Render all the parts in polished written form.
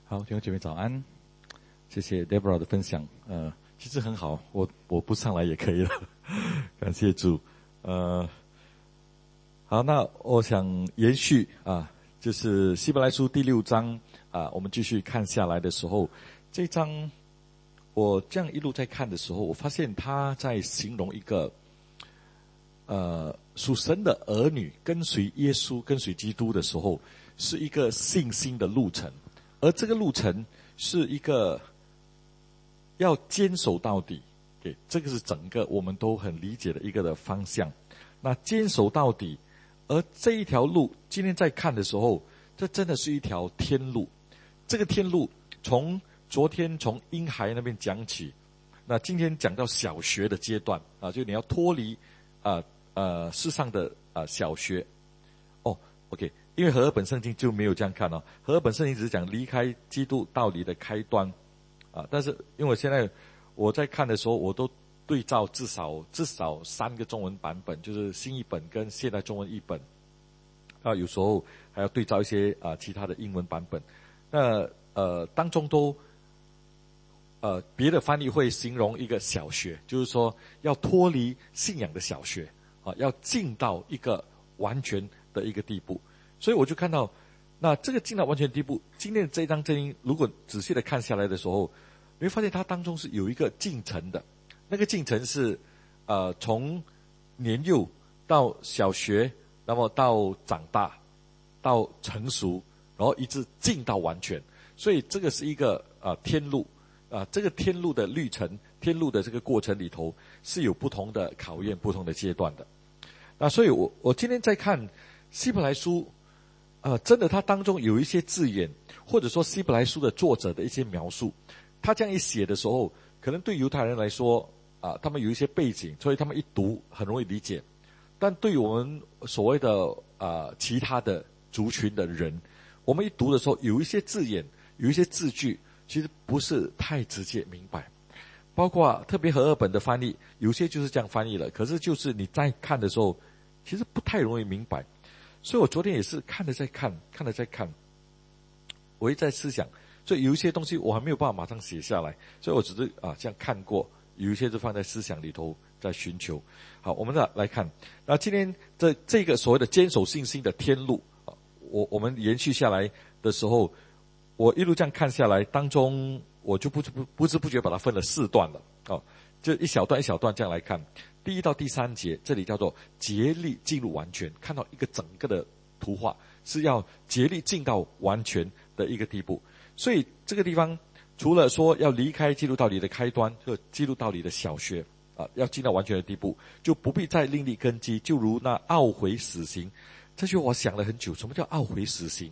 好，弟兄姐妹早安，谢谢 Deborah 的分享。其实很好，我不上来也可以了，感谢主。好，那我想延续就是希伯来书第6章我们继续看下来的时候，这一章我这样一路在看的时候，我发现他在形容一个属神的儿女跟随耶稣、跟随基督的时候，是一个信心的路程。而这个路程是一个要坚守到底，这个是整个我们都很理解的一个的方向。那坚守到底，而这一条路今天在看的时候，这真的是一条天路。这个天路从昨天从婴孩那边讲起，那今天讲到小学的阶段就你要脱离世上的小学。OK， 因为和合本圣经就没有这样看和合本圣经只是讲离开基督道理的开端但是因为现在我在看的时候，我都对照至少3个中文版本，就是新译本跟现代中文译本有时候还要对照一些其他的英文版本。那当中都别的翻译会形容一个小学，就是说要脱离信仰的小学要进到一个完全的一个地步。所以我就看到，那这个进到完全的地步，今天的这一章正音，如果仔细的看下来的时候，你会发现它当中是有一个进程的。那个进程是从年幼到小学，那么到长大，到成熟，然后一直进到完全。所以这个是一个天路这个天路的旅程，天路的这个过程里头是有不同的考验、不同的阶段的。那所以我今天在看希伯来书真的它当中有一些字眼，或者说希伯来书的作者的一些描述，他这样一写的时候，可能对犹太人来说他们有一些背景，所以他们一读很容易理解。但对于我们所谓的其他的族群的人，我们一读的时候，有一些字眼，有一些字句，其实不是太直接明白。包括特别和合本的翻译，有些就是这样翻译了，可是就是你在看的时候，其实不太容易明白。所以我昨天也是看了再看，我也在思想，所以有一些东西我还没有办法马上写下来，所以我只是这样看过，有一些就放在思想里头在寻求。好，我们来看，那今天这个所谓的坚守信心的天路我们延续下来的时候，我一路这样看下来，当中我就不知不觉把它分了4段了就一小段一小段这样来看。第1到第3节，这里叫做竭力进入完全，看到一个整个的图画是要竭力进到完全的一个地步。所以这个地方除了说要离开基督道理的开端，就基督道理的小学要进到完全的地步，就不必再另立根基，就如那懊悔死刑。这句我想了很久，什么叫懊悔死刑？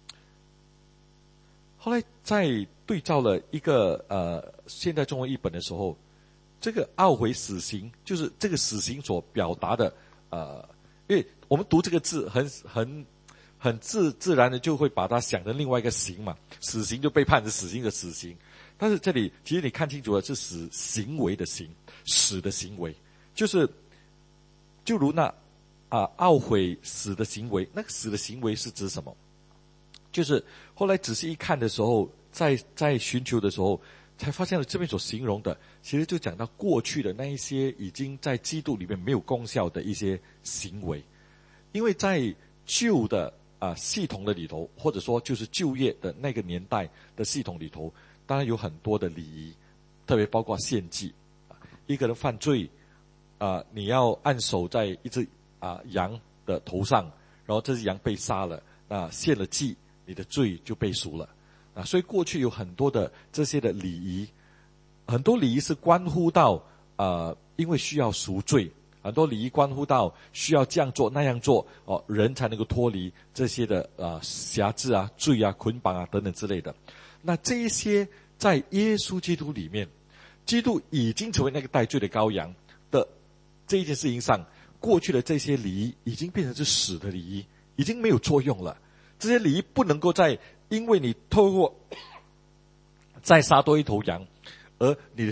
后来在对照了一个现代中文译本的时候，这个懊悔死刑就是这个死刑所表达的因为我们读这个字很自然的就会把它想成另外一个刑嘛，死刑就被判成死刑的死刑。但是这里其实你看清楚了，是死行为的行，死的行为，就如那懊悔死的行为。那个死的行为是指什么？就是后来仔细一看的时候，在寻求的时候，才发现了这边所形容的，其实就讲到过去的那一些已经在基督里面没有功效的一些行为。因为在旧的系统的里头，或者说就是旧约的那个年代的系统里头，当然有很多的礼仪，特别包括献祭。一个人犯罪你要按手在一只羊的头上，然后这只羊被杀了，献了祭，你的罪就被赎了所以过去有很多的这些的礼仪，很多礼仪是关乎到因为需要赎罪，很多礼仪关乎到需要这样做那样做人才能够脱离这些的辖制罪捆绑等等之类的。那这一些在耶稣基督里面，基督已经成为那个代罪的羔羊的这一件事情上，过去的这些礼仪已经变成是死的礼仪，已经没有作用了。这些礼仪不能够再因为你透过再杀多一头羊，而你的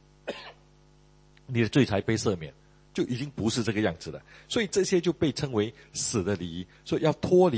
罪才被赦免，就已经不是这个样子了。所以这些就被称为死的礼仪。所以要脱离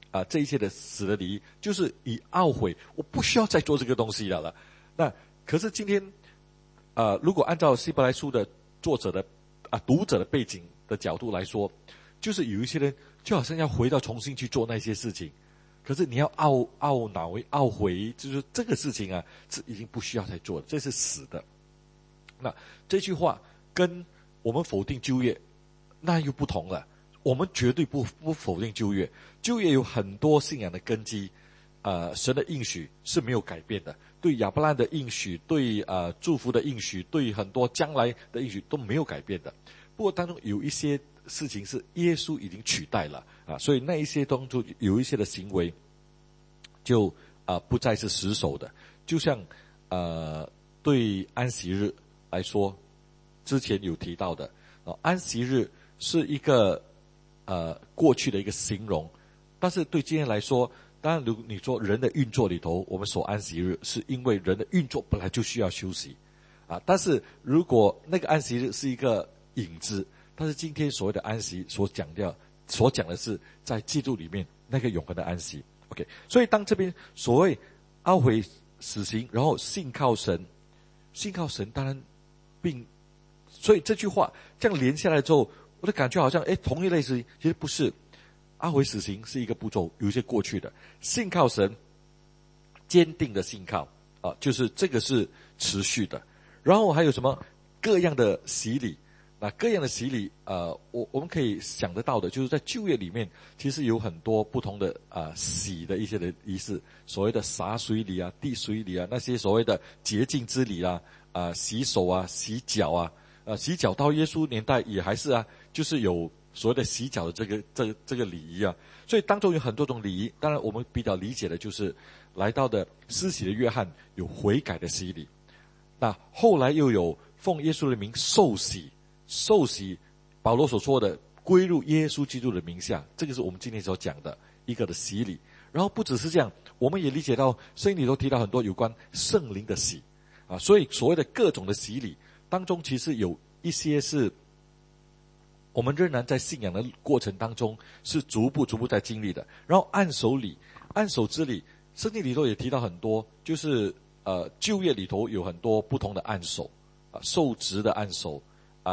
这一些的死的礼仪，就是以懊悔，我不需要再做这个东西了。那可是今天如果按照希伯来书的作者的读者的背景的角度来说，就是有一些人就好像要回到重新去做那些事情，可是你要懊恼懊悔，就是这个事情是已经不需要再做了，这是死的。那这句话跟我们否定旧约那又不同了。我们绝对不否定旧约，旧约有很多信仰的根基，神的应许是没有改变的，对亚伯拉罕的应许，对祝福的应许，对很多将来的应许都没有改变的。不过当中有一些事情是耶稣已经取代了所以那一些当中有一些的行为就不再是死守的。就像对安息日来说，之前有提到的安息日是一个过去的一个形容，但是对今天来说，当然如果你说人的运作里头，我们守安息日是因为人的运作本来就需要休息但是如果那个安息日是一个影子，但是今天所谓的安息所讲的是在基督里面那个永恒的安息。 OK， 所以当这边所谓懊悔死刑，然后信靠神当然所以这句话这样连下来之后，我的感觉好像同一类似，其实不是。懊悔死刑是一个步骤，有一些过去的，信靠神，坚定的信靠就是这个是持续的。然后还有什么各样的洗礼，那各样的洗礼我们可以想得到的，就是在旧约里面其实有很多不同的洗的一些的仪式，所谓的洒水礼滴水礼那些所谓的洁净之礼洗手洗脚洗脚到耶稣年代也还是就是有所谓的洗脚的这个礼仪所以当中有很多种礼仪。当然我们比较理解的就是来到的施洗的约翰有悔改的洗礼，那后来又有奉耶稣的名受洗，保罗所说的归入耶稣基督的名下，这个是我们今天所讲的一个的洗礼。然后不只是这样，我们也理解到圣经里头提到很多有关圣灵的洗所以所谓的各种的洗礼当中，其实有一些是我们仍然在信仰的过程当中是逐步在经历的。然后按手之礼，圣经里头也提到很多，就是旧约里头有很多不同的按手受职的按手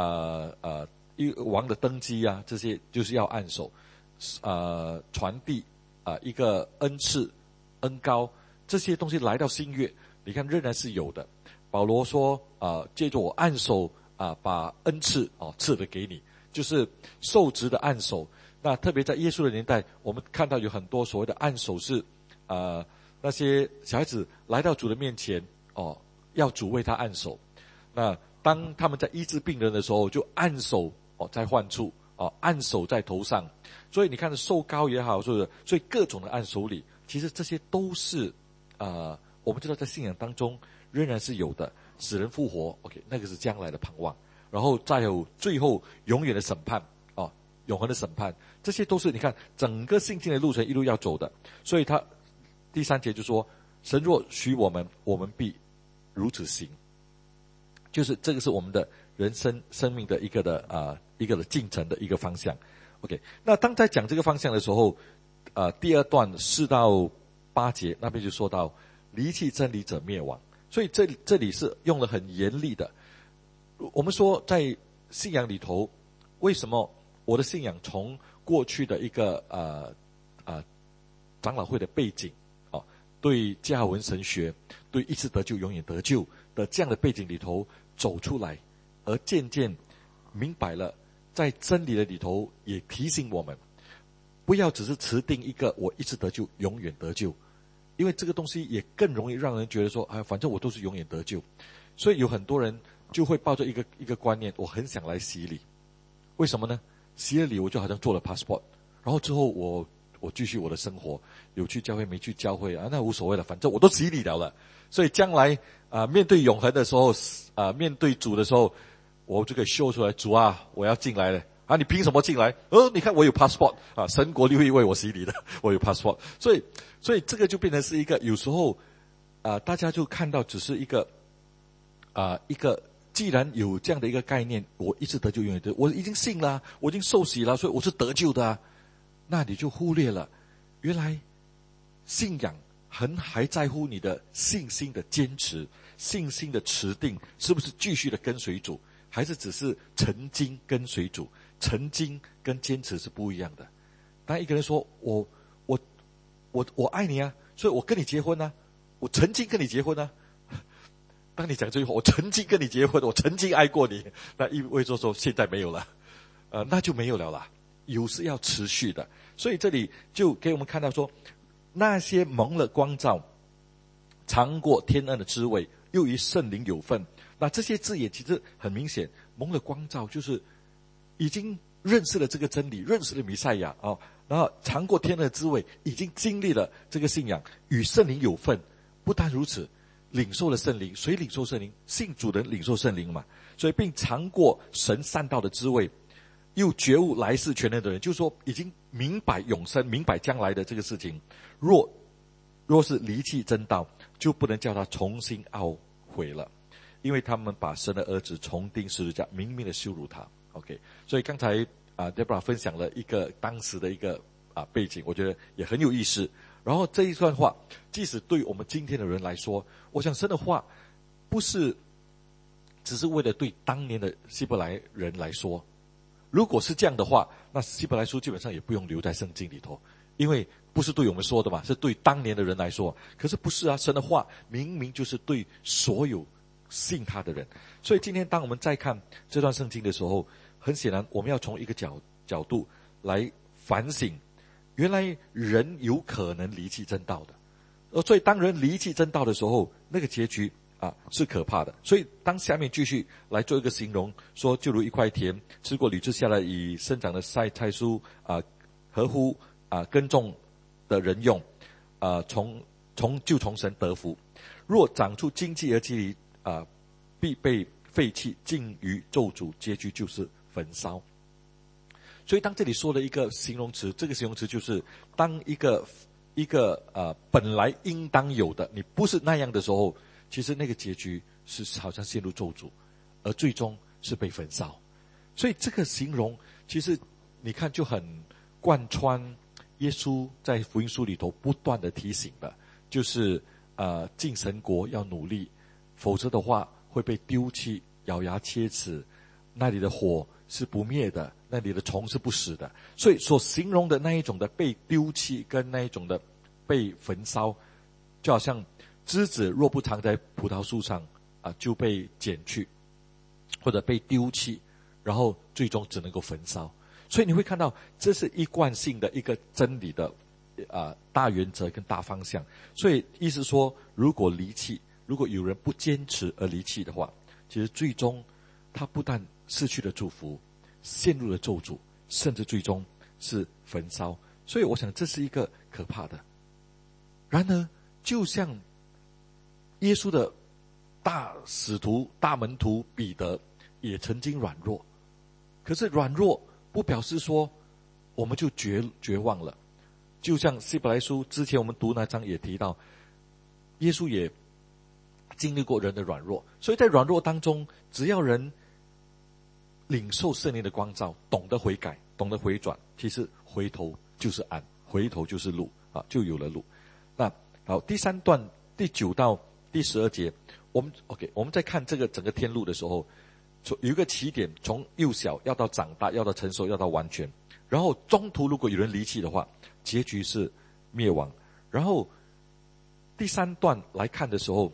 王的登基这些就是要按手传递一个恩赐恩膏，这些东西来到新约你看仍然是有的。保罗说借着我按手把恩赐赐了给你，就是受职的按手。那特别在耶稣的年代，我们看到有很多所谓的按手是那些小孩子来到主的面前要主为他按手，那当他们在医治病人的时候就按手在患处按手在头上。所以你看受膏也好，所以各种的按手礼，其实这些都是我们知道在信仰当中仍然是有的。死人复活 OK， 那个是将来的盼望。然后再有最后永远的审判永恒的审判，这些都是你看整个信心的路程一路要走的。所以他第3节就说神若许我们必如此行，就是这个是我们的人生命的一个的进程的一个方向。 OK， 那当在讲这个方向的时候第2段4到8节那边就说到离弃真理者灭亡。所以这里是用了很严厉的。我们说在信仰里头，为什么我的信仰从过去的一个长老会的背景对加尔文神学，对一次得救永远得救的这样的背景里头走出来，而渐渐明白了在真理的里头也提醒我们不要只是持定一个我一次得救永远得救，因为这个东西也更容易让人觉得说反正我都是永远得救。所以有很多人就会抱着一个观念，我很想来洗礼。为什么呢？洗了礼我就好像做了 passport， 然后之后我继续我的生活，有去教会没去教会那无所谓了，反正我都洗礼了。所以将来面对永恒的时候面对主的时候，我就可以秀出来，主我要进来了你凭什么进来？你看我有 passport 神国立会为我洗礼的，我有 passport。所以这个就变成是一个有时候大家就看到只是一个既然有这样的一个概念，我一直得救永远得救，我已经信了，我已经受洗了，所以我是得救的那你就忽略了原来信仰还在乎你的信心的坚持，信心的持定，是不是继续的跟随主，还是只是曾经跟随主？曾经跟坚持是不一样的。当一个人说我爱你啊，所以我跟你结婚啊，我曾经跟你结婚啊。当你讲这句话，我曾经跟你结婚，我曾经爱过你，那意味着说现在没有了，那就没有了啦。有是要持续的，所以这里就给我们看到说，那些蒙了光照，尝过天恩的滋味，又与圣灵有份。那这些字眼其实很明显，蒙了光照就是已经认识了这个真理，认识了弥赛亚啊，然后尝过天恩的滋味，已经经历了这个信仰，与圣灵有份。不但如此，领受了圣灵，谁领受圣灵？信主的人领受圣灵嘛。所以并尝过神善道的滋味，又觉悟来世全能的人，就是说已经明白永生，明白将来的这个事情。若是离弃真道，就不能叫他重新懊悔了，因为他们把神的儿子重钉十字架，明明的羞辱他。OK， 所以刚才Deborah 分享了一个当时的一个背景，我觉得也很有意思。然后这一段话，即使对我们今天的人来说，我想神的话不是只是为了对当年的希伯来人来说。如果是这样的话，那希伯来书基本上也不用留在圣经里头，因为不是对我们说的嘛，是对当年的人来说。可是不是啊，神的话明明就是对所有信他的人。所以今天当我们再看这段圣经的时候，很显然我们要从一个角度来反省，原来人有可能离弃真道的。所以当人离弃真道的时候，那个结局是可怕的。所以当下面继续来做一个形容，说就如一块田，吃过屡次下来以生长的菜蔬合乎耕种的人用，从神得福。若长出荆棘而蒺藜，必被废弃，尽于咒诅，结局就是焚烧。所以当这里说了一个形容词，这个形容词就是当一个本来应当有的，你不是那样的时候，其实那个结局是好像陷入咒诅，而最终是被焚烧。所以这个形容其实你看就很贯穿耶稣在福音书里头不断的提醒的，就是进神国要努力，否则的话会被丢弃，咬牙切齿，那里的火是不灭的，那里的虫是不死的。所以所形容的那一种的被丢弃跟那一种的被焚烧，就好像枝子若不藏在葡萄树上就被剪去或者被丢弃，然后最终只能够焚烧。所以你会看到这是一贯性的一个真理的大原则跟大方向。所以意思说，如果离弃，如果有人不坚持而离弃的话，其实最终他不但失去了祝福，陷入了咒诅，甚至最终是焚烧。所以我想这是一个可怕的。然而就像耶稣的大使徒大门徒彼得也曾经软弱，可是软弱不表示说我们就绝望了。就像希伯来书之前我们读那章也提到，耶稣也经历过人的软弱，所以在软弱当中，只要人领受圣灵的光照，懂得悔改，懂得回转，其实回头就是岸，回头就是路就有了路。那好，第3段第9到第12节，我们在看这个整个天路的时候，有一个起点，从幼小要到长大，要到成熟，要到完全。然后中途如果有人离弃的话，结局是灭亡。然后第3段来看的时候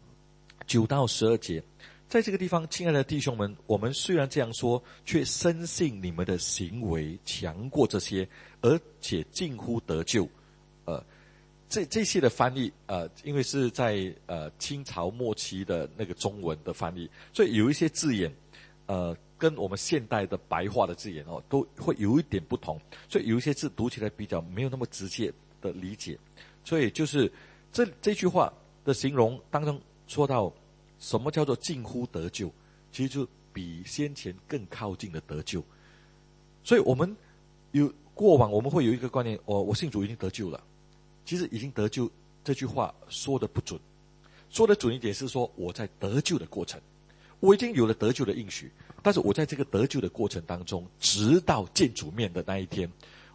，9到12节，在这个地方，亲爱的弟兄们，我们虽然这样说，却深信你们的行为强过这些，而且近乎得救。这些的翻译因为是在清朝末期的那个中文的翻译，所以有一些字眼跟我们现代的白话的字眼都会有一点不同，所以有一些字读起来比较没有那么直接的理解。所以就是这句话的形容当中说到什么叫做近乎得救，其实就比先前更靠近的得救。所以我们过往我们会有一个观念，我信主已经得救了，其实已经得救这句话说的不准，说的准一点是说我在得救的过程，我已经有了得救的应许，但是我在这个得救的过程当中，直到见主面的那一天，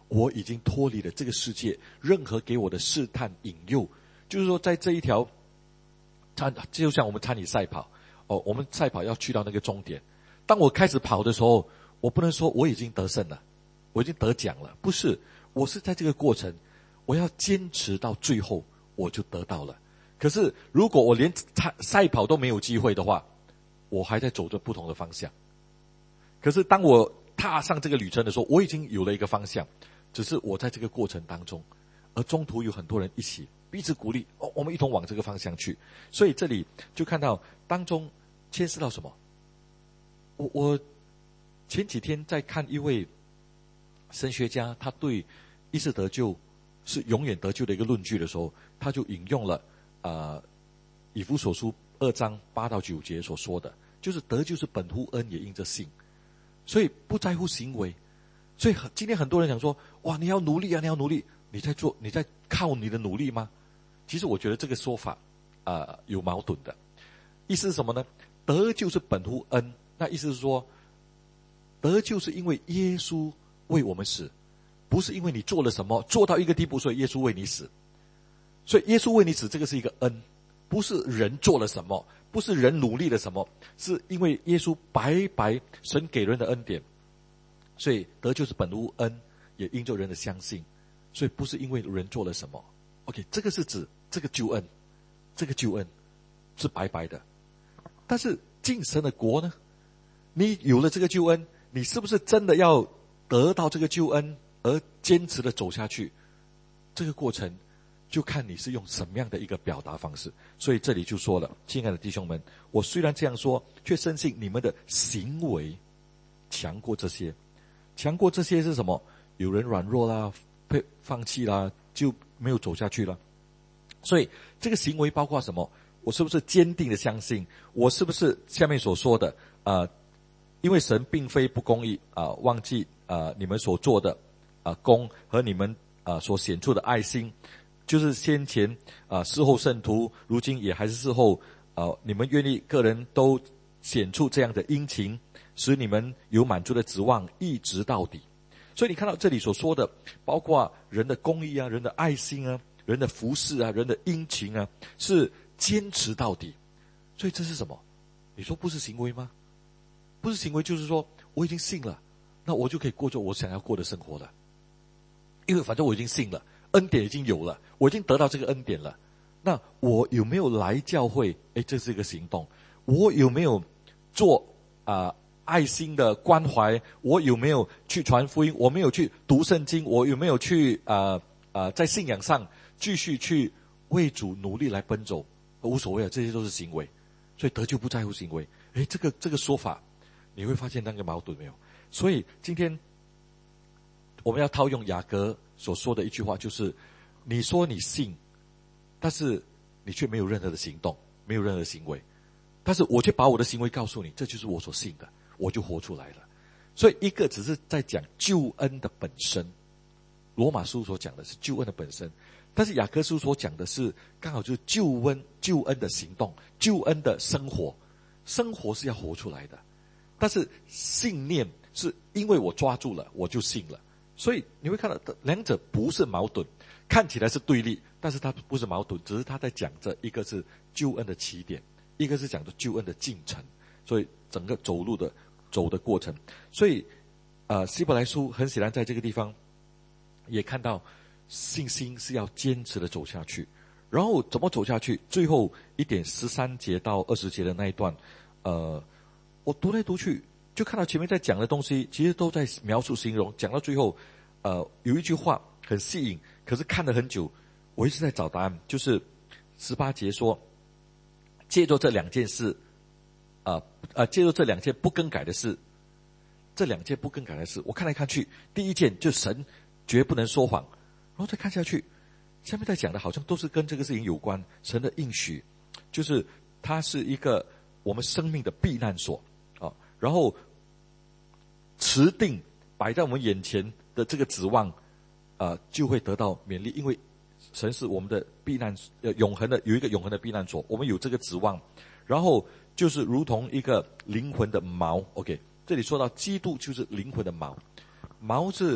我已经脱离了这个世界任何给我的试探引诱。就是说在这一条就像我们参与赛跑，我们赛跑要去到那个终点，当我开始跑的时候，我不能说我已经得胜了，我已经得奖了，不是，我是在这个过程，我要坚持到最后，我就得到了。可是如果我连赛跑都没有机会的话，我还在走着不同的方向。可是当我踏上这个旅程的时候，我已经有了一个方向，只是我在这个过程当中，而中途有很多人一起彼此鼓励，我们一同往这个方向去。所以这里就看到当中牵涉到什么。我前几天在看一位神学家，他对一次得救是永远得救的一个论据的时候，他就引用了以弗所书2章8到9节所说的，就是得救是本乎恩，也因着信。所以不在乎行为。所以今天很多人讲说，哇，你要努力啊，你要努力，你在靠你的努力吗？其实我觉得这个说法有矛盾的。意思是什么呢？得救是本乎恩，那意思是说，得救是因为耶稣为我们死，不是因为你做了什么，做到一个地步，所以耶稣为你死。所以耶稣为你死，这个是一个恩，不是人做了什么，不是人努力了什么，是因为耶稣白白神给人的恩典。所以得救是本乎恩，也因着人的相信，所以不是因为人做了什么。OK， 这个是指这个救恩，这个救恩是白白的。但是进神的国呢，你有了这个救恩，你是不是真的要得到这个救恩而坚持的走下去？这个过程就看你是用什么样的一个表达方式。所以这里就说了，亲爱的弟兄们，我虽然这样说，却深信你们的行为强过这些。强过这些是什么？有人软弱啦，放弃啦，就没有走下去了。所以这个行为包括什么？我是不是坚定的相信？我是不是下面所说的因为神并非不公义忘记你们所做的功和你们所显出的爱心，就是先前事后圣徒，如今也还是事后你们愿意个人都显出这样的殷勤，使你们有满足的指望，一直到底。所以你看到这里所说的，包括人的公义啊，人的爱心啊，人的服侍啊，人的殷勤啊，是坚持到底。所以这是什么？你说不是行为吗？不是行为，就是说我已经信了，那我就可以过着我想要过的生活了。因为反正我已经信了，恩典已经有了，我已经得到这个恩典了。那我有没有来教会？这是一个行动。我有没有做爱心的关怀？我有没有去传福音？我没有去读圣经？我有没有去在信仰上继续去为主努力来奔走？无所谓啊，这些都是行为。所以得救不在乎行为。这个说法你会发现那个矛盾没有？所以今天我们要套用雅各所说的一句话，就是你说你信，但是你却没有任何的行动，没有任何的行为。但是我却把我的行为告诉你，这就是我所信的，我就活出来了。所以一个只是在讲救恩的本身，罗马书所讲的是救恩的本身，但是雅各书所讲的是刚好就是救恩的行动，救恩的生活。生活是要活出来的，但是信念是因为我抓住了，我就信了。所以你会看到两者不是矛盾，看起来是对立，但是它不是矛盾，只是他在讲着一个是救恩的起点，一个是讲着救恩的进程，所以整个走的过程。所以希伯来书很显然在这个地方也看到信心是要坚持的走下去。然后怎么走下去？最后一点13节到20节的那一段，我读来读去就看到前面在讲的东西其实都在描述形容，讲到最后有一句话很吸引，可是看了很久我一直在找答案，就是18节说，借着这两件事借着这两件不更改的事，这两件不更改的事，我看来看去，第一件就是神绝不能说谎，然后再看下去，下面在讲的好像都是跟这个事情有关。神的应许就是它是一个我们生命的避难所然后持定摆在我们眼前的这个指望就会得到勉励，因为神是我们的避难永恒的，有一个永恒的避难所，我们有这个指望。然后就是如同一个灵魂的锚。 OK， 这里说到基督就是灵魂的锚，锚是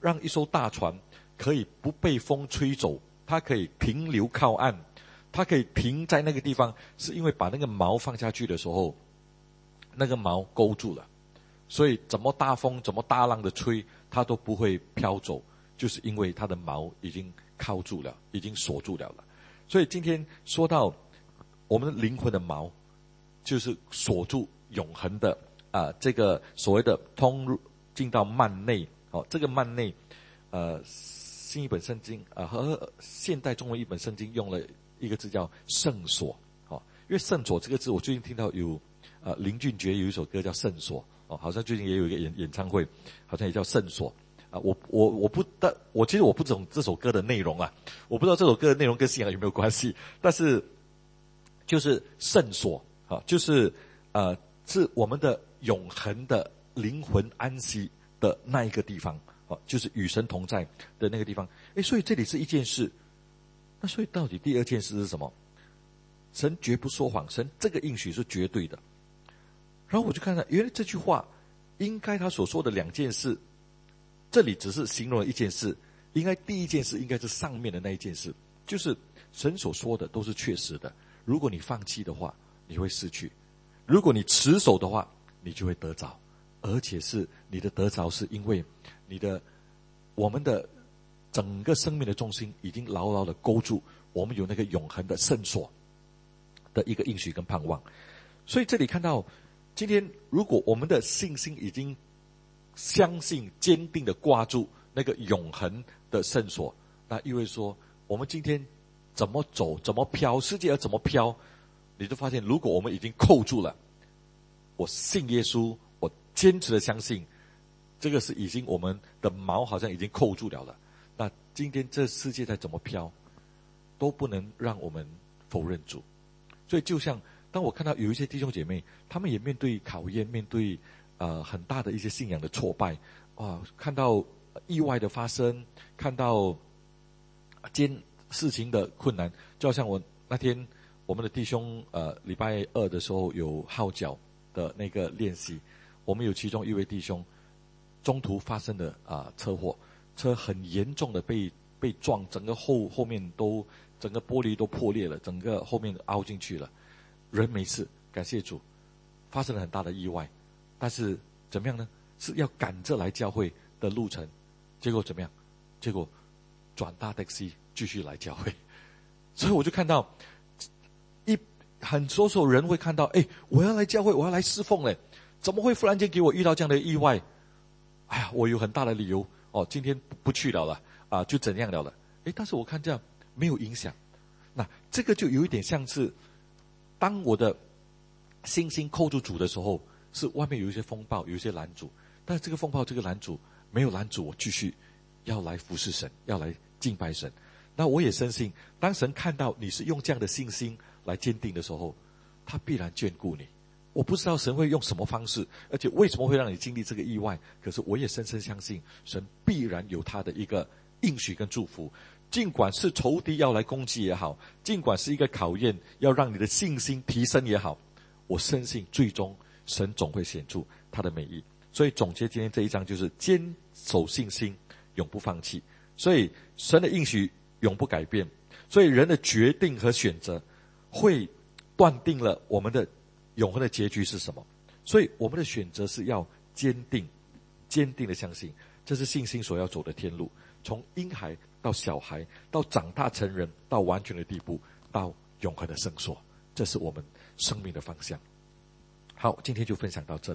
让一艘大船可以不被风吹走，它可以停留靠岸，它可以停在那个地方，是因为把那个锚放下去的时候，那个锚勾住了，所以怎么大风怎么大浪的吹，它都不会飘走，就是因为它的锚已经靠住了，已经锁住了。所以今天说到我们灵魂的锚，就是锁住永恒的这个所谓的通入进到幔内。这个幔内新一本圣经和现代中文一本圣经用了一个字叫圣所。因为圣所这个字，我最近听到有林俊杰有一首歌叫圣所，好像最近也有一个演唱会，好像也叫圣所。我其实我不懂这首歌的内容我不知道这首歌的内容跟信仰有没有关系，但是就是圣所就是是我们的永恒的灵魂安息的那一个地方，就是与神同在的那个地方。所以这里是一件事，那所以到底第二件事是什么？神绝不说谎，神这个应许是绝对的。然后我就看到，原来这句话应该他所说的两件事，这里只是形容了一件事，应该第一件事应该是上面的那一件事，就是神所说的都是确实的。如果你放弃的话，你会失去；如果你持守的话，你就会得着。而且是你的得着是因为我们的整个生命的重心已经牢牢的勾住，我们有那个永恒的圣所的一个应许跟盼望。所以这里看到，今天如果我们的信心已经相信坚定的挂住那个永恒的圣所，那意味说我们今天怎么走怎么飘，世界要怎么飘，你就发现如果我们已经扣住了，我信耶稣，我坚持的相信，这个是已经我们的锚好像已经扣住了，那今天这世界再怎么飘都不能让我们否认主。所以就像当我看到有一些弟兄姐妹，他们也面对考验，面对很大的一些信仰的挫败看到意外的发生，看到事情的困难，就好像我那天我们的弟兄礼拜二的时候有号角的那个练习，我们有其中一位弟兄中途发生的车祸，车很严重的被撞，整个后面都整个玻璃都破裂了，整个后面凹进去了，人没事，感谢主。发生了很大的意外，但是怎么样呢？是要赶着来教会的路程，结果怎么样？结果转搭taxi继续来教会。所以我就看到很多人会看到，我要来教会，我要来侍奉嘞，怎么会忽然间给我遇到这样的意外？我有很大的理由今天不去了就怎样了。但是我看这样没有影响。那这个就有一点像是，当我的信心扣住主的时候，是外面有一些风暴，有一些拦阻，但是这个风暴这个拦阻没有拦阻我继续要来服侍神，要来敬拜神。那我也深信，当神看到你是用这样的信心来坚定的时候，他必然眷顾你。我不知道神会用什么方式，而且为什么会让你经历这个意外，可是我也深深相信神必然有他的一个应许跟祝福。尽管是仇敌要来攻击也好，尽管是一个考验要让你的信心提升也好，我深信最终神总会显出他的美意。所以总结今天这一章就是坚守信心，永不放弃。所以神的应许永不改变，所以人的决定和选择会断定了我们的永恒的结局是什么。所以我们的选择是要坚定的相信，这是信心所要走的天路，从婴孩到小孩，到长大成人，到完全的地步，到永恒的圣所，这是我们生命的方向。好，今天就分享到这里。